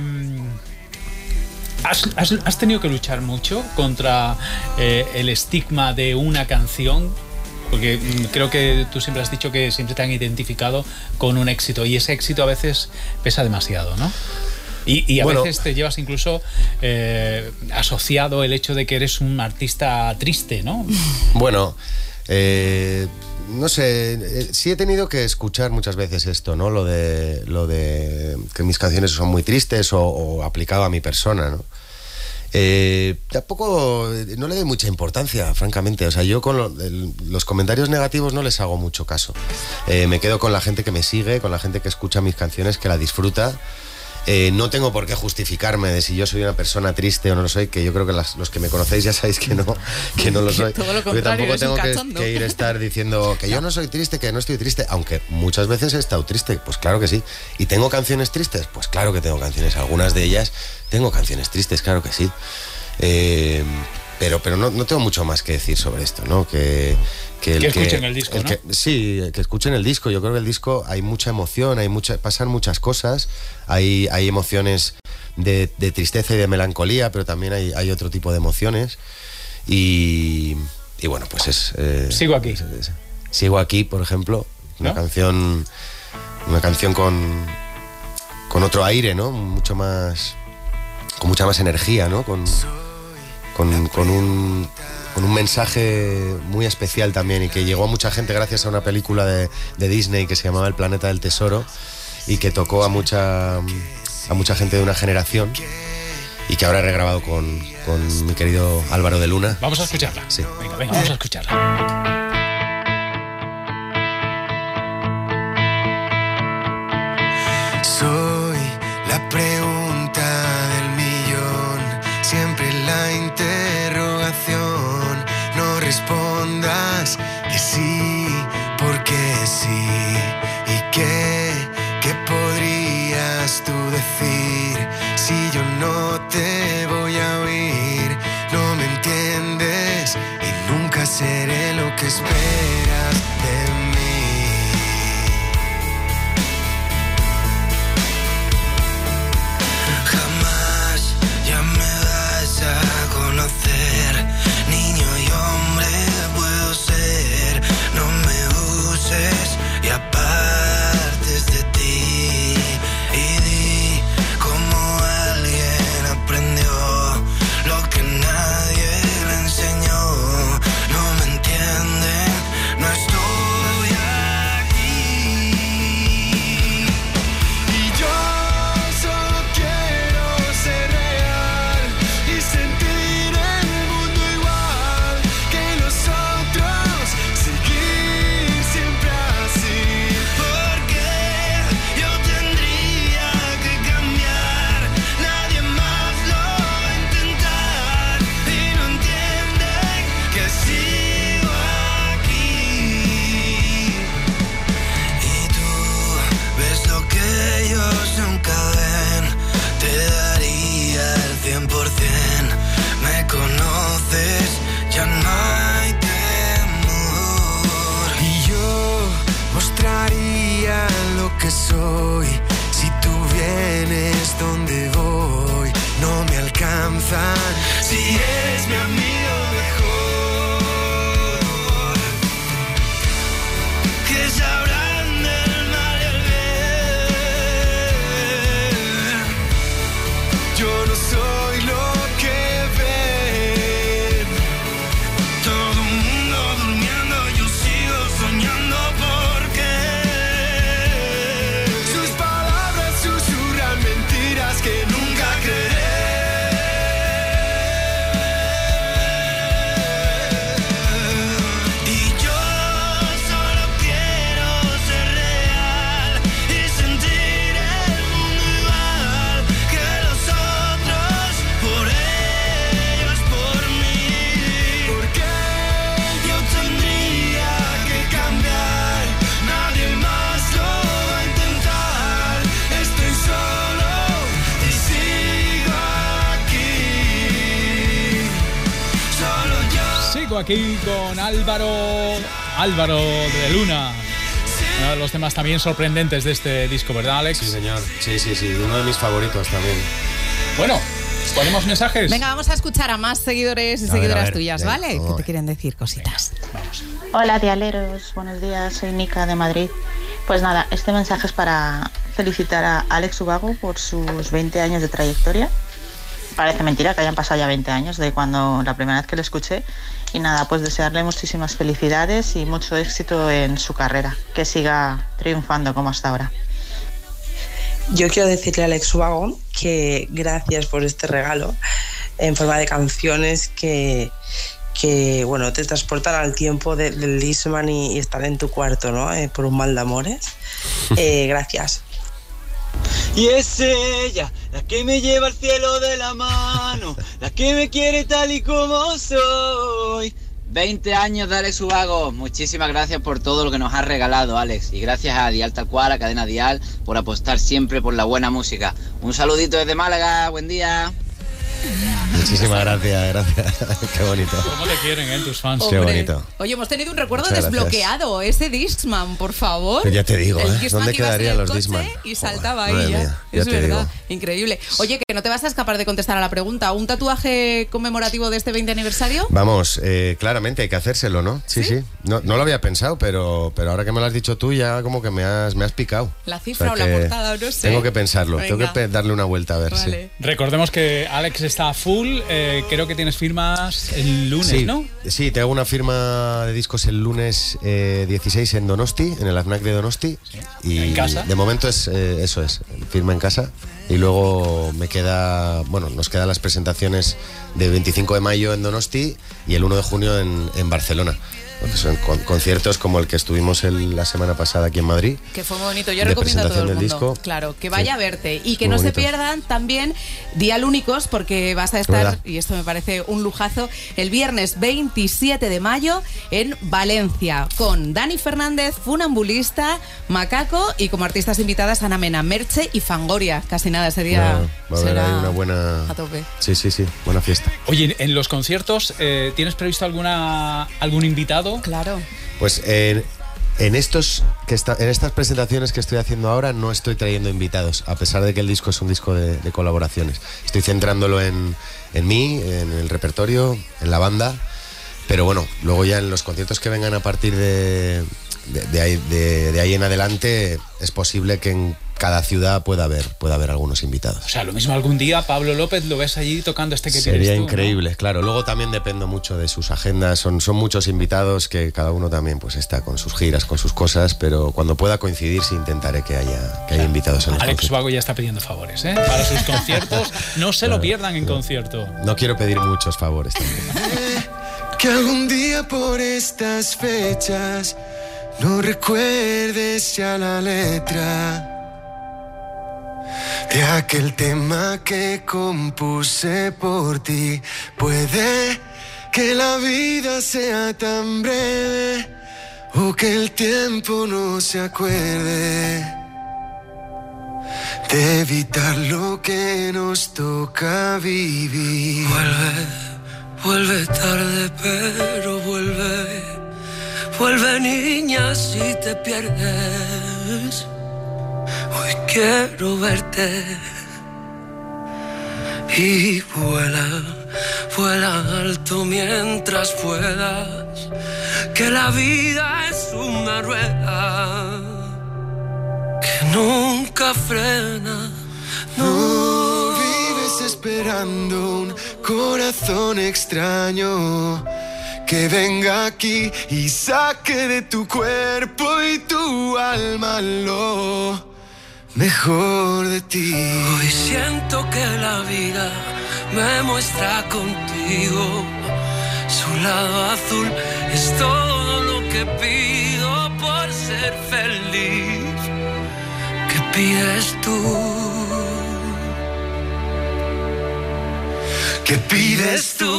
¿has, has, ¿Has tenido que luchar mucho contra eh, el estigma de una canción? Porque creo que tú siempre has dicho que siempre te han identificado con un éxito, y ese éxito a veces pesa demasiado, ¿no? Y, y a bueno, veces te llevas incluso eh, asociado el hecho de que eres un artista triste, ¿no? Bueno, eh, no sé, eh, sí he tenido que escuchar muchas veces esto, ¿no? Lo de, lo de que mis canciones son muy tristes, o, o aplicado a mi persona, ¿no? Eh, tampoco, no le doy mucha importancia, francamente. O sea, yo con lo, el, los comentarios negativos no les hago mucho caso. Eh, me quedo con la gente que me sigue, con la gente que escucha mis canciones, que la disfruta. Eh, no tengo por qué justificarme de si yo soy una persona triste o no lo soy, que yo creo que las, los que me conocéis ya sabéis que no, que no lo soy. Todo lo Porque tampoco tengo que, que ir a ¿no? estar diciendo que yo no soy triste, que no estoy triste, aunque muchas veces he estado triste, pues claro que sí. ¿Y tengo canciones tristes? Pues claro que tengo canciones, algunas de ellas tengo canciones tristes, claro que sí. Eh, pero pero no, no tengo mucho más que decir sobre esto, ¿no? Que, que, el que escuchen que, el disco, el ¿no? Que, sí, que escuchen el disco. Yo creo que el disco hay mucha emoción, hay mucha, pasan muchas cosas, hay, hay emociones de, de tristeza y de melancolía, pero también hay, hay otro tipo de emociones. Y, y bueno, pues es... Eh, Sigo aquí. Es, es, Sigo aquí, por ejemplo, una ¿no? canción, una canción con... con otro aire, ¿no? Mucho más, con mucha más energía, ¿no? Con, con, con un... con un mensaje muy especial también y que llegó a mucha gente gracias a una película de, de Disney que se llamaba El Planeta del Tesoro y que tocó a mucha, a mucha gente de una generación y que ahora he regrabado con, con mi querido Álvaro de Luna. Vamos a escucharla. Sí. Venga, venga, vamos a escucharla. Soy la pregunta del millón, siempre la interrogación. No respondas que sí, porque sí. ¿Y qué, qué podrías tú decir si yo no te voy a oír? No me entiendes y nunca seré lo que esperas de mí. Jamás ya me vas a conocer. Niño y hombre puedo ser. No me uses y apartes de ti. Y di cómo alguien aprendió lo que nadie le enseñó. No me entienden, no estoy aquí. Y yo solo quiero ser real y sentir el mundo igual que los otros, seguir siempre así. Porque yo tendría que cambiar, nadie más lo va a intentar y no entienden que sigo aquí. Y tú ves lo que ellos nunca ven, te daría el cien por ciento. Me conoces, ya no hay temor. Y yo mostraría lo que soy. Si tú vienes donde voy, no me alcanzan. Si eres mi amigo mejor, que sabrán del mal y el bien. Yo no soy lo que ven. Todo el mundo durmiendo, yo sigo soñando porque sus palabras susurran mentiras que nunca creeré. Y yo solo quiero ser real y sentir el mundo igual que los otros, por ellos, por mí. Porque yo tendría que cambiar, nadie más lo va a intentar. Estoy solo y sigo aquí. Solo yo. Sigo aquí con Álvaro, Álvaro de Luna. Uno de los temas también sorprendentes de este disco, ¿verdad, Alex? Sí, señor. Sí, sí, sí. Uno de mis favoritos también. Bueno, ponemos mensajes. Venga, vamos a escuchar a más seguidores y A ver, seguidoras a ver, tuyas, venga, ¿vale? vamos Que a te ver. quieren decir cositas. Hola dialeros, buenos días, soy Nica de Madrid. Pues nada, este mensaje es para felicitar a Alex Ubago por sus veinte años de trayectoria. Parece mentira que hayan pasado ya veinte años de cuando la primera vez que lo escuché. Y nada, pues desearle muchísimas felicidades y mucho éxito en su carrera, que siga triunfando como hasta ahora. Yo quiero decirle a Alex Ubago que gracias por este regalo en forma de canciones que, que bueno, te transportan al tiempo de, del Lisman y, y estar en tu cuarto, ¿no? Eh, por un mal de amores. Eh, gracias. Y es ella, la que me lleva al cielo de la mano, la que me quiere tal y como soy. veinte años de Alex Ubago, muchísimas gracias por todo lo que nos has regalado, Alex. Y gracias a Dial Tal Cual, a Cadena Dial, por apostar siempre por la buena música. Un saludito desde Málaga, buen día. Muchísimas gracias, gracias. Qué bonito. ¿Cómo te quieren, eh, tus fans? Qué bonito. Oye, hemos tenido un recuerdo Muchas desbloqueado. gracias. Ese Discman, por favor. Pues ya te digo, El ¿eh? Discman ¿Dónde que ibas en quedarían el los coche Discman? Y saltaba Madre ahí ya. mía, ya es te verdad. digo. Increíble. Oye, que no te vas a escapar de contestar a la pregunta. ¿Un tatuaje conmemorativo de este veinte aniversario? Vamos, eh, claramente hay que hacérselo, ¿no? Sí, sí. sí. No, no lo había pensado, pero, pero ahora que me lo has dicho tú ya como que me has, me has picado. La cifra o, sea o la portada, no sé. Tengo que pensarlo, Venga. tengo que pe- darle una vuelta a ver, vale. sí. Recordemos que Alex está full, eh, creo que tienes firmas el lunes, sí, ¿no? Sí, tengo una firma de discos el lunes eh, dieciséis en Donosti, en el AFNAC de Donosti. Sí. Y ¿En casa? De momento es eh, eso es, firma en casa. Y luego me queda, bueno, nos quedan las presentaciones del veinticinco de mayo en Donosti y el uno de junio en, en Barcelona. Porque son con, conciertos como el que estuvimos el, la semana pasada aquí en Madrid. Que fue muy bonito. Yo de recomiendo a todo el presentación mundo. del disco. Claro, que vaya Sí. a verte y que Muy no bonito. se pierdan también Dial Únicos, porque vas a estar, ¿Verdad? y esto me parece un lujazo, el viernes veintisiete de mayo en Valencia con Dani Fernández, Funambulista, Macaco y como artistas invitadas Ana Mena, Merche y Fangoria. Casi nada, ese día Va, va a haber será ahí una buena... a tope. Sí, sí, sí, buena fiesta. Oye, en los conciertos, eh, ¿tienes previsto alguna algún invitado? Claro. Pues en, en estos que está, en estas presentaciones que estoy haciendo ahora no estoy trayendo invitados, a pesar de que el disco es un disco de, de colaboraciones. Estoy centrándolo en, en mí, en el repertorio, en la banda, pero bueno, luego ya en los conciertos que vengan a partir de, de, de, ahí, de, de ahí en adelante es posible que en cada ciudad pueda haber, pueda haber algunos invitados. O sea, lo mismo algún día Pablo López lo ves allí tocando este que Sería tienes tú, increíble, ¿no? claro. Luego también dependo mucho de sus agendas. Son, son muchos invitados que cada uno también pues está con sus giras, con sus cosas, pero cuando pueda coincidir sí intentaré que haya, que haya invitados en los Alex conciertos. Vago ya está pidiendo favores, ¿eh? Para sus conciertos. No se lo pierdan en concierto. No quiero pedir muchos favores también. Que algún día por estas fechas no recuerdes ya la letra de aquel tema que compuse por ti. Puede que la vida sea tan breve o que el tiempo no se acuerde de evitar lo que nos toca vivir. Vuelve, vuelve tarde, pero vuelve. Vuelve, niña, si te pierdes. Hoy quiero verte. Y vuela, vuela alto mientras puedas. Que la vida es una rueda que nunca frena. No vives esperando un corazón extraño que venga aquí y saque de tu cuerpo y tu alma lo mejor de ti. Hoy siento que la vida me muestra contigo. Su lado azul es todo lo que pido por ser feliz. ¿Qué pides tú? ¿Qué pides tú?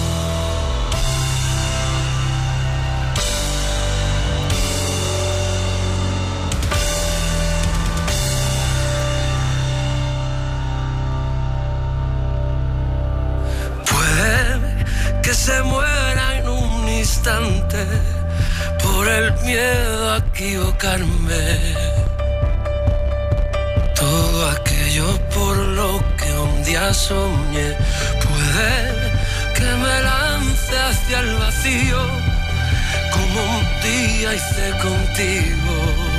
Puede que se muera en un instante por el miedo a equivocarme. Todo aquello por lo que un día soñé. Puede que me lance hacia el vacío como un día hice contigo,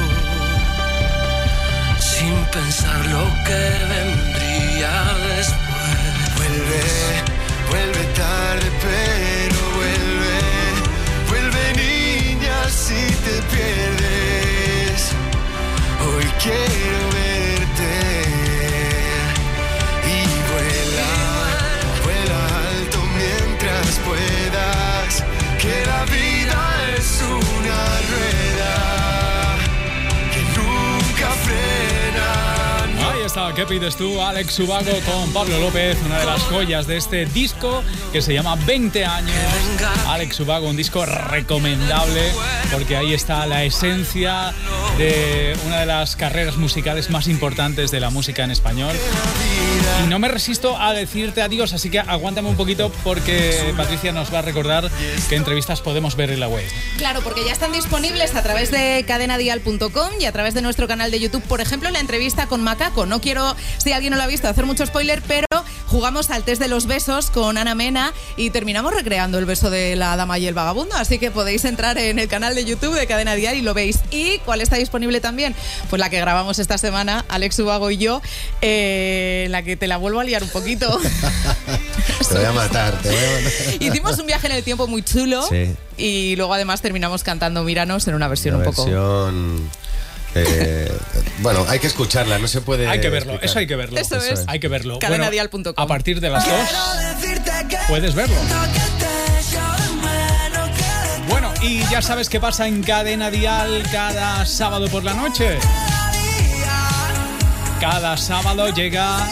sin pensar lo que vendría después. Vuelve, vuelve tarde, pero vuelve. Vuelve, niña, si te pierdes. Hoy quiero verte. Y vuela, vuela alto mientras puedas. Que la vida es una rueda que nunca frena. Ahí está, ¿qué pides tú? Alex Ubago con Pablo López, una de las joyas de este disco que se llama veinte años. Alex Ubago, un disco recomendable porque ahí está la esencia de una de las carreras musicales más importantes de la música en español. Y no me resisto a decirte adiós, así que aguántame un poquito porque Patricia nos va a recordar qué entrevistas podemos ver en la web. Claro, porque ya están disponibles a través de cadena dial punto com y a través de nuestro canal de YouTube. Por ejemplo, la entrevista con Macaco. No quiero, si alguien no lo ha visto, hacer mucho spoiler, pero jugamos al test de los besos con Ana Mena y terminamos recreando el beso de la dama y el vagabundo. Así que podéis entrar en el canal de YouTube de Cadena Dial y lo veis. ¿Y cuál está disponible también? Pues la que grabamos esta semana, Alex Ubago y yo, eh, la que te la vuelvo a liar un poquito. Te voy a matar, te voy a matar. Hicimos un viaje en el tiempo muy chulo. Sí. Y luego además terminamos cantando Míranos en una versión Una un poco... versión... Eh, bueno, hay que escucharla, no se puede. Hay que verlo, explicar. eso hay que verlo. Eso es. Hay que verlo. cadena dial punto com. Bueno, a partir de las dos puedes verlo. Bueno, y ya sabes qué pasa en Cadena Dial cada sábado por la noche. Cada sábado llega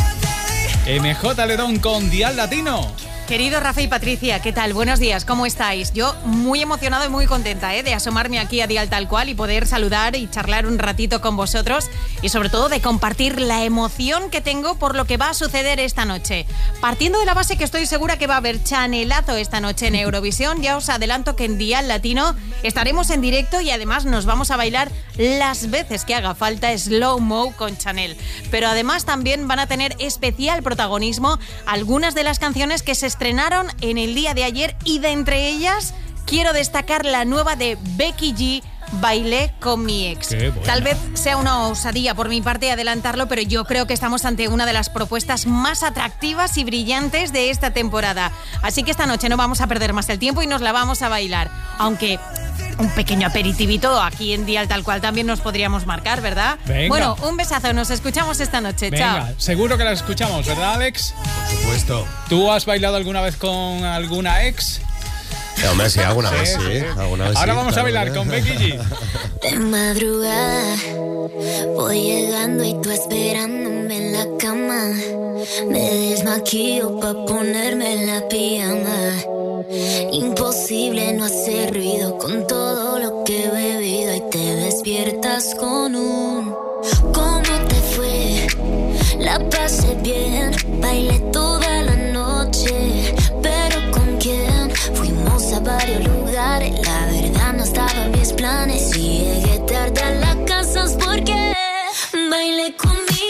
M J Ledón con Dial Latino. Querido Rafa y Patricia, ¿qué tal? Buenos días, ¿cómo estáis? Yo muy emocionado y muy contenta ¿eh? de asomarme aquí a Dial Tal Cual y poder saludar y charlar un ratito con vosotros y sobre todo de compartir la emoción que tengo por lo que va a suceder esta noche. Partiendo de la base que estoy segura que va a haber chanelazo esta noche en Eurovisión, ya os adelanto que en Dial Latino estaremos en directo y además nos vamos a bailar las veces que haga falta Slow Mo con Chanel. Pero además también van a tener especial protagonismo algunas de las canciones que se estrenaron en el día de ayer y de entre ellas quiero destacar la nueva de Becky G, Bailé con mi ex. Tal vez sea una osadía por mi parte adelantarlo, pero yo creo que estamos ante una de las propuestas más atractivas y brillantes de esta temporada. Así que esta noche no vamos a perder más el tiempo y nos la vamos a bailar. Aunque un pequeño aperitivito aquí en Dial Tal Cual también nos podríamos marcar, ¿verdad? Venga. Bueno, un besazo, nos escuchamos esta noche. Venga, chao. seguro que la escuchamos, ¿verdad, Alex? Por supuesto. ¿Tú has bailado alguna vez con alguna ex? Eh, hombre, sí, alguna Sí, vez sí. sí. Alguna vez Ahora sí, vamos a claro. bailar con Becky G. De madrugada voy llegando y tú esperándome en la cama. Me desmaquillo pa' ponerme la pijama. Imposible no hacer ruido con todo lo que he bebido y te despiertas con un ¿cómo te fue? La pasé bien, bailé toda la noche, pero ¿con quién? Fuimos a varios lugares, la verdad no estaba en mis planes. Si llegué tarde a la casa es porque bailé con mi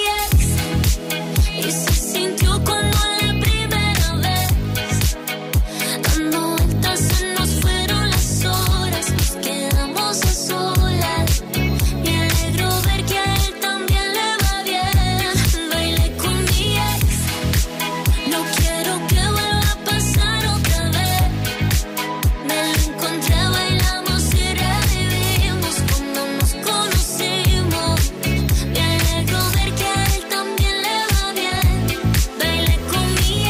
ex y se sintió como la primera vez. Dando vueltas se nos fueron las horas, nos quedamos a solas. Me alegro ver que a él también le va bien. Bailé con mi ex, no quiero que vuelva a pasar otra vez. Me lo encontré, bailamos y revivimos cuando nos conocimos. Me alegro ver que a él también le va bien. Bailé con mi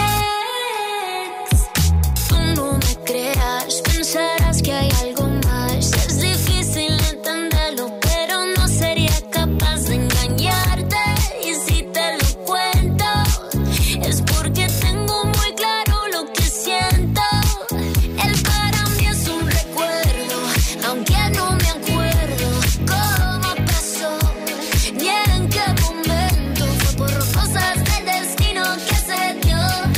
ex. Tú no me creas, pensarás que hay algo más. Es difícil entenderlo, pero no sería capaz de engañarte. Y si te lo cuento, es porque tengo muy claro lo que siento. Él para mí es un recuerdo, aunque no me acuerdo cómo pasó, ni en qué momento. Fue por cosas del destino que se dio.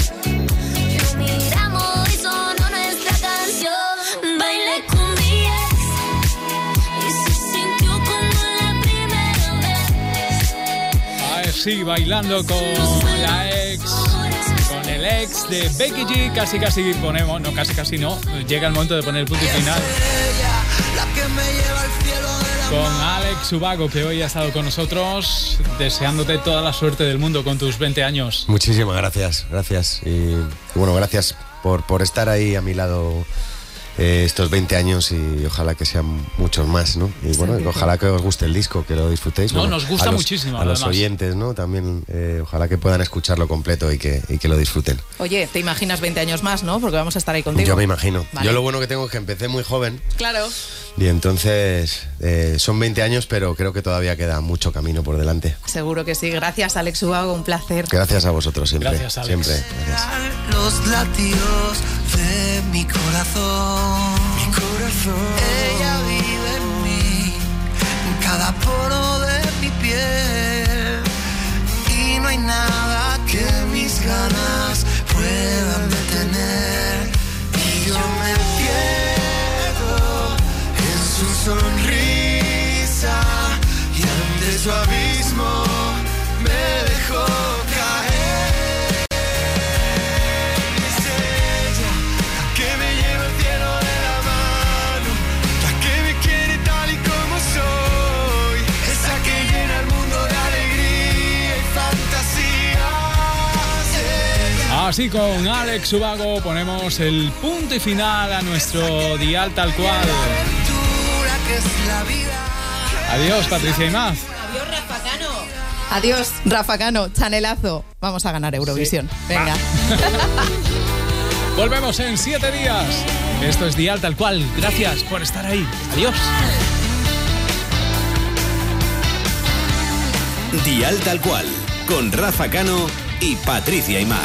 Lo miramos y sonó nuestra canción. Bailé con mi ex y se sintió como la primera vez. Ah, sí, bailando con la ex, con el ex de Becky G. Casi, casi ponemos, no, casi, casi no. Llega el momento de poner el punto final. La que me lleva al cielo de la Con Alex Ubago, que hoy ha estado con nosotros, deseándote toda la suerte del mundo con tus veinte años. Muchísimas gracias, gracias. Y, y bueno, gracias por, por estar ahí a mi lado eh, estos veinte años y ojalá que sean muchos más, ¿no? Y bueno, y ojalá que os guste el disco, que lo disfrutéis. No, Bueno, nos gusta a los- muchísimo, A los además. oyentes, ¿no? También eh, ojalá que puedan escucharlo completo y que, y que lo disfruten. Oye, te imaginas veinte años más, ¿no? Porque vamos a estar ahí contigo. Yo me imagino. Vale. Yo lo bueno que tengo es que empecé muy joven Claro. y entonces eh, son veinte años, pero creo que todavía queda mucho camino por delante. Seguro que sí. Gracias, Alex Ubago, un placer. Gracias a vosotros siempre. Gracias, Alex. Siempre. Gracias. los latidos de mi corazón. Mi corazón. Ella vive en mí, en cada poro de mi piel. Y no hay nada que Así con Alex Ubago ponemos el punto y final a nuestro dial tal cual. Adiós, Patricia Imaz. Adiós, Rafa Cano. Adiós, Rafa Cano, chanelazo. Vamos a ganar Eurovisión. Sí. Venga. Volvemos en siete días. Esto es Dial Tal Cual. Gracias por estar ahí. Adiós. Dial Tal Cual, con Rafa Cano y Patricia Imaz.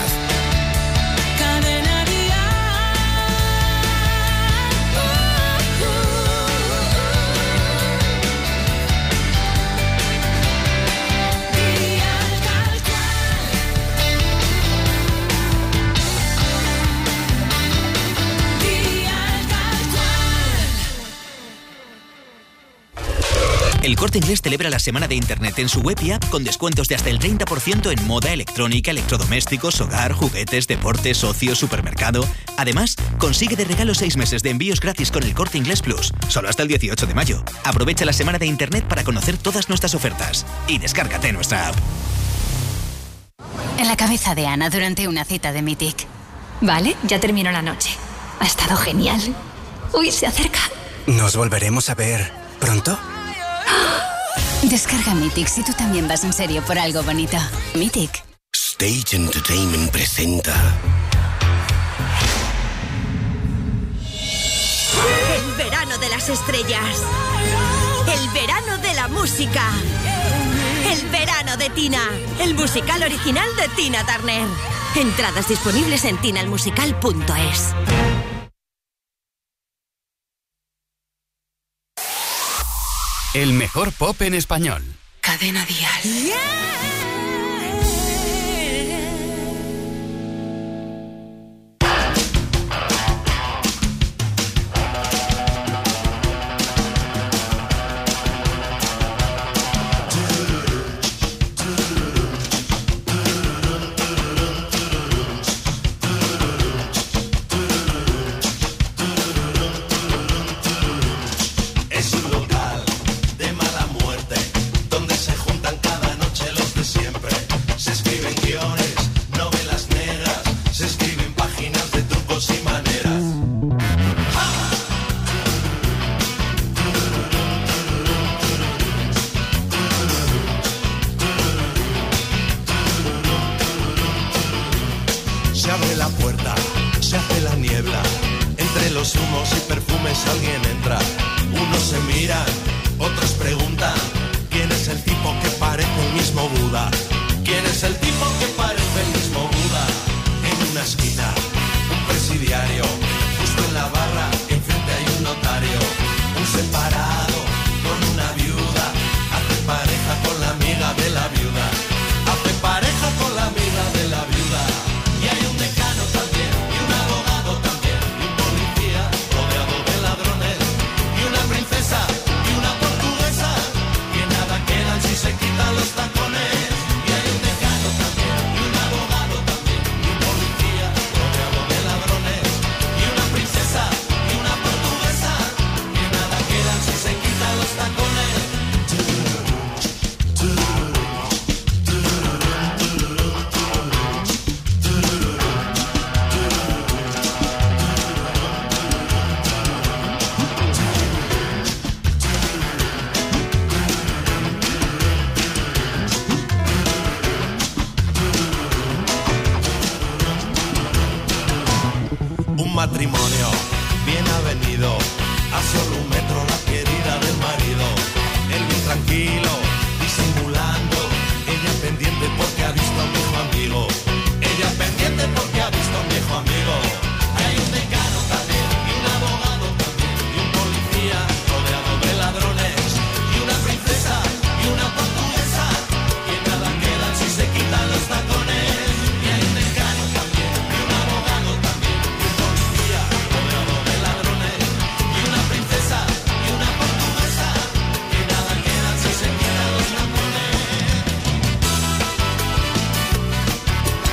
El Corte Inglés celebra la semana de Internet en su web y app con descuentos de hasta el treinta por ciento en moda, electrónica, electrodomésticos, hogar, juguetes, deportes, ocio, supermercado. Además, consigue de regalo seis meses de envíos gratis con el Corte Inglés Plus, solo hasta el dieciocho de mayo. Aprovecha la semana de Internet para conocer todas nuestras ofertas y descárgate nuestra app. En la cabeza de Ana durante una cita de Mythic. Vale, ya terminó la noche. Ha estado genial. Uy, se acerca. ¿Nos volveremos a ver pronto? Descarga Mythic si tú también vas en serio por algo bonito. Mythic. Stage Entertainment presenta el verano de las estrellas, el verano de la música, el verano de Tina, el musical original de Tina Turner. Entradas disponibles en tina el musical punto es. El mejor pop en español. Cadena Dial. Yeah. matrimonio bien avenido a solo un metro